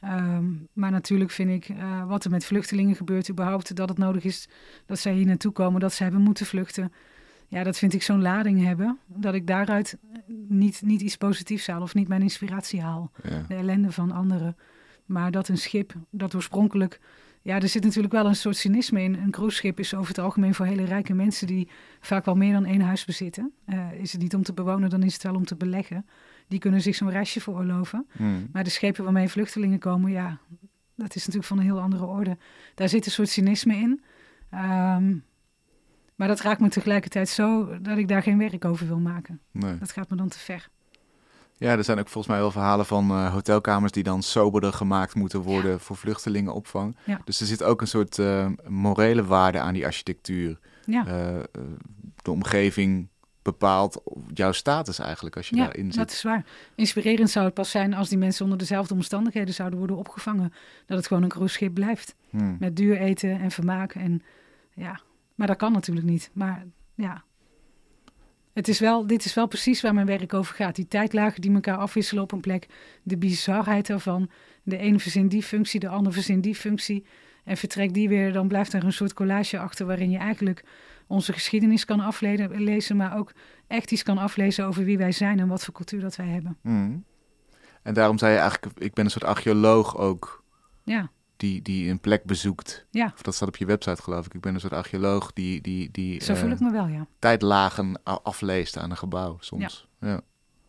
Um, maar natuurlijk vind ik uh, wat er met vluchtelingen gebeurt, überhaupt dat het nodig is dat zij hier naartoe komen, dat ze hebben moeten vluchten. Ja, dat vind ik zo'n lading hebben, dat ik daaruit niet, niet iets positiefs haal of niet mijn inspiratie haal. Ja. De ellende van anderen. Maar dat een schip dat oorspronkelijk... Ja, er zit natuurlijk wel een soort cynisme in. Een cruiseschip is over het algemeen voor hele rijke mensen die vaak wel meer dan één huis bezitten. Uh, is het niet om te bewonen, dan is het wel om te beleggen. Die kunnen zich zo'n reisje veroorloven. Hmm. Maar de schepen waarmee vluchtelingen komen, ja, dat is natuurlijk van een heel andere orde. Daar zit een soort cynisme in. Um, maar dat raakt me tegelijkertijd zo dat ik daar geen werk over wil maken. Nee. Dat gaat me dan te ver. Ja, er zijn ook volgens mij wel verhalen van uh, hotelkamers die dan soberder gemaakt moeten worden ja. voor vluchtelingenopvang. Ja. Dus er zit ook een soort uh, morele waarde aan die architectuur. Ja. Uh, uh, de omgeving bepaalt jouw status eigenlijk als je ja, daarin zit. Dat is waar. Inspirerend zou het pas zijn als die mensen onder dezelfde omstandigheden zouden worden opgevangen. Dat het gewoon een cruiseschip blijft. Hmm. Met duur eten en vermaak. En, ja. Maar dat kan natuurlijk niet. Maar ja... Het is wel, dit is wel precies waar mijn werk over gaat. Die tijdlagen die elkaar afwisselen op een plek. De bizarheid ervan. De ene verzint die functie, de ander verzint die functie. En vertrekt die weer, dan blijft er een soort collage achter... waarin je eigenlijk onze geschiedenis kan aflezen... maar ook echt iets kan aflezen over wie wij zijn... en wat voor cultuur dat wij hebben. Mm. En daarom zei je eigenlijk... ik ben een soort archeoloog ook... Ja. Die, die een plek bezoekt. Ja. Of dat staat op je website, geloof ik. Ik ben een soort archeoloog die... die, die Zo voel uh, ik me wel, ja. Tijdlagen afleest aan een gebouw soms. Ja. Ja.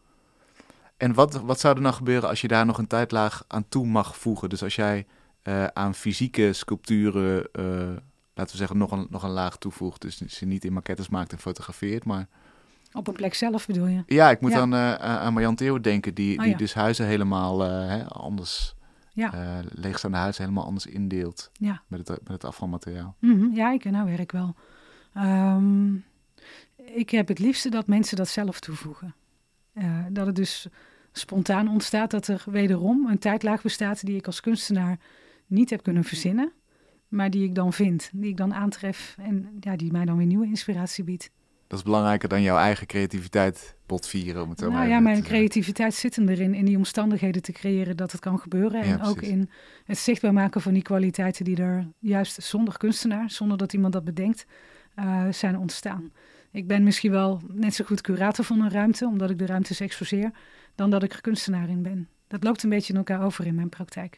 En wat, wat zou er nou gebeuren als je daar nog een tijdlaag aan toe mag voegen? Dus als jij uh, aan fysieke sculpturen, uh, laten we zeggen, nog een, nog een laag toevoegt. Dus ze niet in maquettes maakt en fotografeert, maar... Op een plek zelf bedoel je? Ja, ik moet ja. aan, uh, aan Marjan Theo denken, die, oh, die ja. dus huizen helemaal uh, hè, anders... Ja. Uh, leegstaande huizen helemaal anders indeelt ja. met, het, met het afvalmateriaal. Mm-hmm. Ja, ik ken haar werk wel. Um, ik heb het liefste dat mensen dat zelf toevoegen. Uh, dat het dus spontaan ontstaat, dat er wederom een tijdlaag bestaat die ik als kunstenaar niet heb kunnen verzinnen, maar die ik dan vind, die ik dan aantref en ja, die mij dan weer nieuwe inspiratie biedt. Dat is belangrijker dan jouw eigen creativiteit botvieren, om het zo nou maar ja, mijn te creativiteit zit hem erin, in die omstandigheden te creëren dat het kan gebeuren. Ja, en ook in het zichtbaar maken van die kwaliteiten die er juist zonder kunstenaar, zonder dat iemand dat bedenkt, uh, zijn ontstaan. Ik ben misschien wel net zo goed curator van een ruimte, omdat ik de ruimtes exposeer, dan dat ik er kunstenaar in ben. Dat loopt een beetje in elkaar over in mijn praktijk.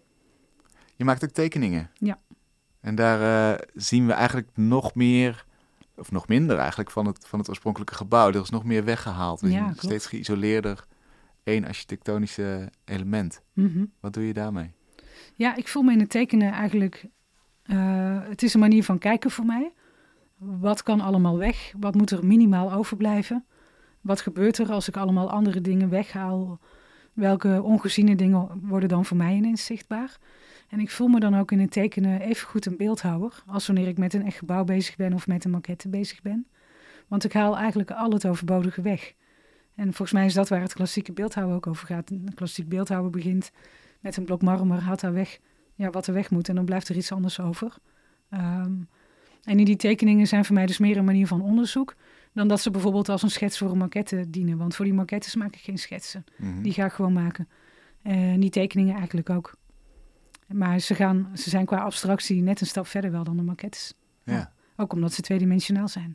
Je maakt ook tekeningen. Ja. En daar uh, zien we eigenlijk nog meer... of nog minder eigenlijk, van het, van het oorspronkelijke gebouw. Er is nog meer weggehaald. Dus ja, een steeds geïsoleerder één architectonische element. Mm-hmm. Wat doe je daarmee? Ja, ik voel me in het tekenen eigenlijk... Uh, het is een manier van kijken voor mij. Wat kan allemaal weg? Wat moet er minimaal overblijven? Wat gebeurt er als ik allemaal andere dingen weghaal? Welke ongeziene dingen worden dan voor mij ineens zichtbaar? En ik voel me dan ook in het tekenen even goed een beeldhouwer, als wanneer ik met een echt gebouw bezig ben of met een maquette bezig ben. Want ik haal eigenlijk al het overbodige weg. En volgens mij is dat waar het klassieke beeldhouwen ook over gaat. Een klassiek beeldhouwen begint met een blok marmer, haalt daar weg ja, wat er weg moet en dan blijft er iets anders over. Um, en in die tekeningen zijn voor mij dus meer een manier van onderzoek dan dat ze bijvoorbeeld als een schets voor een maquette dienen. Want voor die maquettes maak ik geen schetsen. Mm-hmm. Die ga ik gewoon maken. En die tekeningen eigenlijk ook. Maar ze, gaan, ze zijn qua abstractie net een stap verder wel dan de maquettes. Ja. Ja, ook omdat ze tweedimensionaal zijn.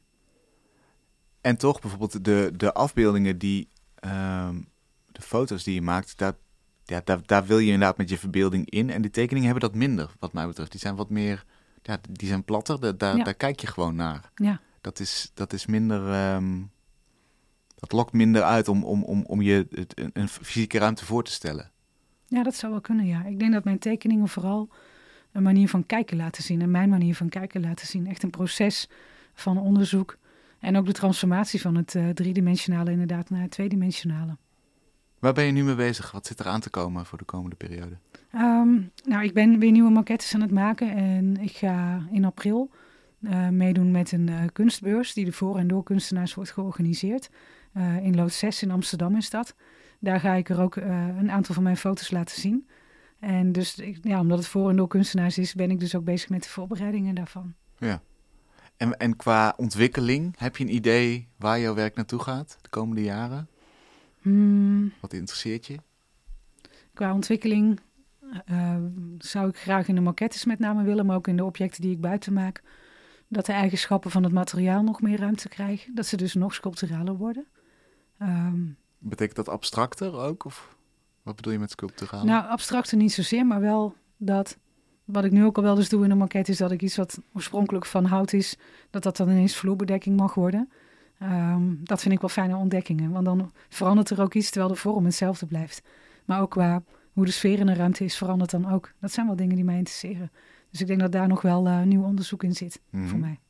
En toch bijvoorbeeld de, de afbeeldingen die... Um, de foto's die je maakt, daar, ja, daar, daar wil je inderdaad met je verbeelding in. En die tekeningen hebben dat minder, wat mij betreft. Die zijn wat meer... Ja, die zijn platter, daar, daar, ja. daar kijk je gewoon naar. Ja. Dat is, dat is minder... Um, dat lokt minder uit om, om, om, om je het, een, een fysieke ruimte voor te stellen. Ja, dat zou wel kunnen, ja. Ik denk dat mijn tekeningen vooral een manier van kijken laten zien. En mijn manier van kijken laten zien. Echt een proces van onderzoek. En ook de transformatie van het uh, driedimensionale inderdaad naar het tweedimensionale. Waar ben je nu mee bezig? Wat zit er aan te komen voor de komende periode? Um, nou, ik ben weer nieuwe maquettes aan het maken. En ik ga in april uh, meedoen met een uh, kunstbeurs die er voor en door kunstenaars wordt georganiseerd. Uh, in Lood zes in Amsterdam is dat. Daar ga ik er ook uh, een aantal van mijn foto's laten zien. En dus, ik, ja, omdat het voor en door kunstenaars is, ben ik dus ook bezig met de voorbereidingen daarvan. Ja. En, en qua ontwikkeling, heb je een idee waar jouw werk naartoe gaat de komende jaren? Hmm. Wat interesseert je? Qua ontwikkeling uh, zou ik graag in de maquettes met name willen, maar ook in de objecten die ik buiten maak, dat de eigenschappen van het materiaal nog meer ruimte krijgen. Dat ze dus nog sculpturaler worden. Um, Betekent dat abstracter ook? Of wat bedoel je met sculpturaal? Nou, abstracter niet zozeer, maar wel dat, wat ik nu ook al wel eens doe in een maquette, is dat ik iets wat oorspronkelijk van hout is, dat dat dan ineens vloerbedekking mag worden. Um, dat vind ik wel fijne ontdekkingen, want dan verandert er ook iets terwijl de vorm hetzelfde blijft. Maar ook qua hoe de sfeer in de ruimte is, verandert dan ook. Dat zijn wel dingen die mij interesseren. Dus ik denk dat daar nog wel uh, nieuw onderzoek in zit, mm-hmm. voor mij.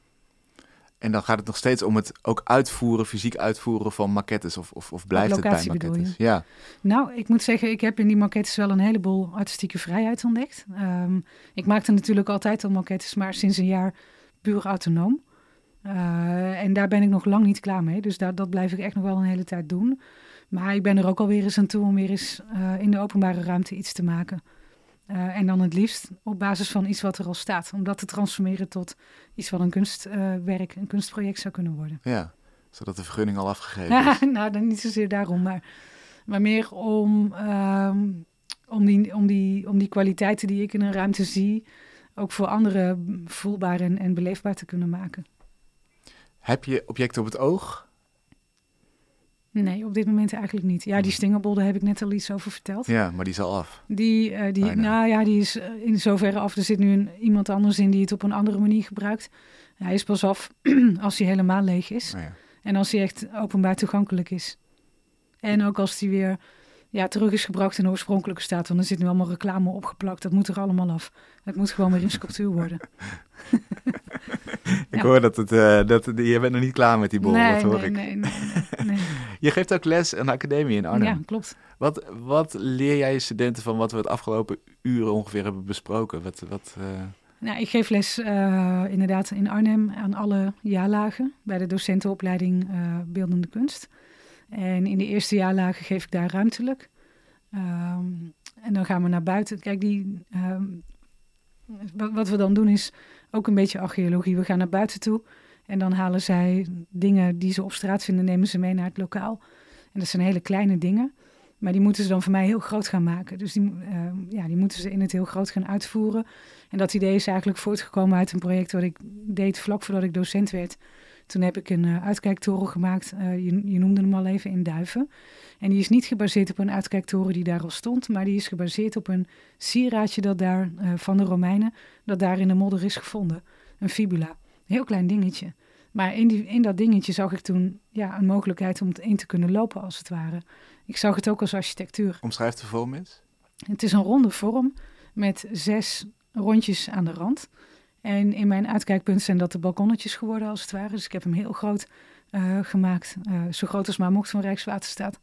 En dan gaat het nog steeds om het ook uitvoeren, fysiek uitvoeren van maquettes, of, of, of blijft het bij maquettes? Ja. Nou, ik moet zeggen, ik heb in die maquettes wel een heleboel artistieke vrijheid ontdekt. Um, ik maakte natuurlijk altijd al maquettes, maar sinds een jaar puur autonoom. Uh, en daar ben ik nog lang niet klaar mee, dus daar, dat blijf ik echt nog wel een hele tijd doen. Maar ik ben er ook alweer eens aan toe om weer eens uh, in de openbare ruimte iets te maken. Uh, en dan het liefst op basis van iets wat er al staat. Om dat te transformeren tot iets wat een kunstwerk, uh, een kunstproject zou kunnen worden. Ja, zodat de vergunning al afgegeven is. Nou, dan niet zozeer daarom, maar, maar meer om, um, om, die, om, die, om die kwaliteiten die ik in een ruimte zie, ook voor anderen voelbaar en, en beleefbaar te kunnen maken. Heb je objecten op het oog? Nee, op dit moment eigenlijk niet. Ja, die stingerbol, daar heb ik net al iets over verteld. Ja, maar die is al af. Die, uh, die, nou ja, die is uh, in zoverre af. Er zit nu een, iemand anders in die het op een andere manier gebruikt. Hij is pas af als hij helemaal leeg is. Oh ja. En als hij echt openbaar toegankelijk is. En ook als die weer ja, terug is gebracht in de oorspronkelijke staat. Want er zit nu allemaal reclame opgeplakt. Dat moet er allemaal af. Het moet gewoon weer een sculptuur worden. Ik ja. hoor dat het, uh, dat het, je bent nog niet klaar met die bol, nee, dat hoor nee, ik. Nee, nee, nee, nee. Je geeft ook les aan de academie in Arnhem. Ja, klopt. Wat, wat leer jij je studenten van wat we het afgelopen uren ongeveer hebben besproken? Wat, wat, uh... nou, ik geef les uh, inderdaad in Arnhem aan alle jaarlagen bij de docentenopleiding uh, Beeldende Kunst. En in de eerste jaarlagen geef ik daar ruimtelijk. Um, en dan gaan we naar buiten. Kijk, die, um, wat, wat we dan doen is ook een beetje archeologie. We gaan naar buiten toe en dan halen zij dingen die ze op straat vinden, nemen ze mee naar het lokaal. En dat zijn hele kleine dingen, maar die moeten ze dan voor mij heel groot gaan maken. Dus die, uh, ja, die moeten ze in het heel groot gaan uitvoeren. En dat idee is eigenlijk voortgekomen uit een project wat ik deed vlak voordat ik docent werd. Toen heb ik een uh, uitkijktoren gemaakt, uh, je, je noemde hem al even, in Duiven. En die is niet gebaseerd op een uitkijktoren die daar al stond, maar die is gebaseerd op een sieraadje dat daar, uh, van de Romeinen, dat daar in de modder is gevonden. Een fibula. Een heel klein dingetje. Maar in, die, in dat dingetje zag ik toen ja, een mogelijkheid om het in te kunnen lopen, als het ware. Ik zag het ook als architectuur. Omschrijf de vorm eens. Het is een ronde vorm met zes rondjes aan de rand. En in mijn uitkijkpunt zijn dat de balkonnetjes geworden, als het ware. Dus ik heb hem heel groot uh, gemaakt. Uh, zo groot als maar mocht van Rijkswaterstaat.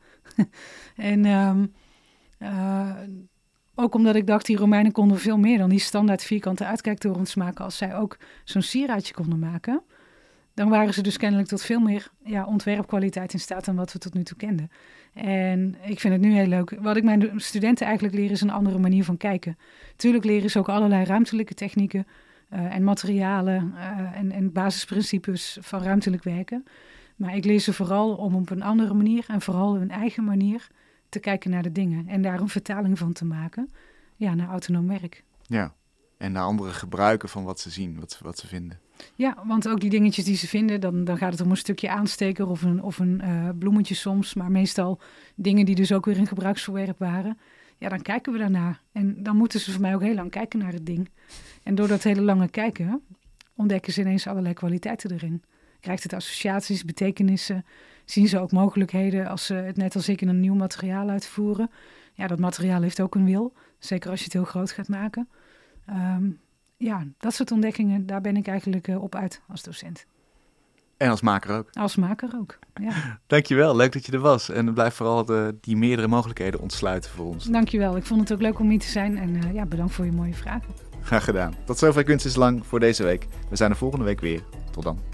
en um, uh, ook omdat ik dacht, die Romeinen konden veel meer dan die standaard vierkante uitkijktorens maken. Als zij ook zo'n sieraadje konden maken, dan waren ze dus kennelijk tot veel meer ja, ontwerpkwaliteit in staat dan wat we tot nu toe kenden. En ik vind het nu heel leuk. Wat ik mijn studenten eigenlijk leer is een andere manier van kijken. Tuurlijk leren ze ook allerlei ruimtelijke technieken uh, en materialen uh, en, en basisprincipes van ruimtelijk werken. Maar ik leer ze vooral om op een andere manier en vooral hun eigen manier te kijken naar de dingen. En daar een vertaling van te maken ja, naar autonoom werk. Ja, en naar andere gebruiken van wat ze zien, wat, wat ze vinden. Ja, want ook die dingetjes die ze vinden, dan, dan gaat het om een stukje aansteker of een, of een uh, bloemetje soms. Maar meestal dingen die dus ook weer in gebruiksvoorwerp waren. Ja, dan kijken we daarnaar. En dan moeten ze voor mij ook heel lang kijken naar het ding. En door dat hele lange kijken ontdekken ze ineens allerlei kwaliteiten erin. Krijgt het associaties, betekenissen. Zien ze ook mogelijkheden als ze het net als ik in een nieuw materiaal uitvoeren. Ja, dat materiaal heeft ook een wil. Zeker als je het heel groot gaat maken. Um, ja, dat soort ontdekkingen, daar ben ik eigenlijk uh, op uit als docent. En als maker ook. Als maker ook, ja. Dankjewel, leuk dat je er was. En blijf vooral de, die meerdere mogelijkheden ontsluiten voor ons. Dankjewel, ik vond het ook leuk om hier te zijn. En uh, ja, bedankt voor je mooie vragen. Graag gedaan. Tot zover Kunst is Lang voor deze week. We zijn er volgende week weer. Tot dan.